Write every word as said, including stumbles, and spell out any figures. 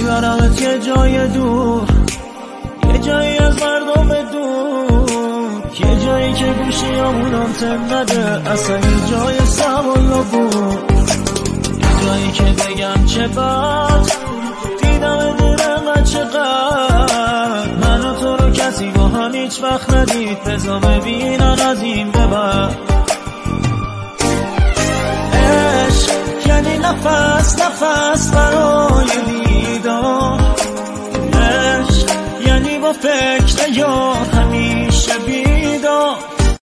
میبرمت یه جای دور، یه جایی از مردم دور، یه جایی که گوشی همونم تن نده، اصلا یه جای سوال بود، یه جایی که بگم چه بد دیدم دلم چقدر، من و تو رو کسی با هم هیچ وقت ندید، بزا ببینن از این به بعد. عشق یعنی نفس نفس برای دیدار، عشق یعنی با فکر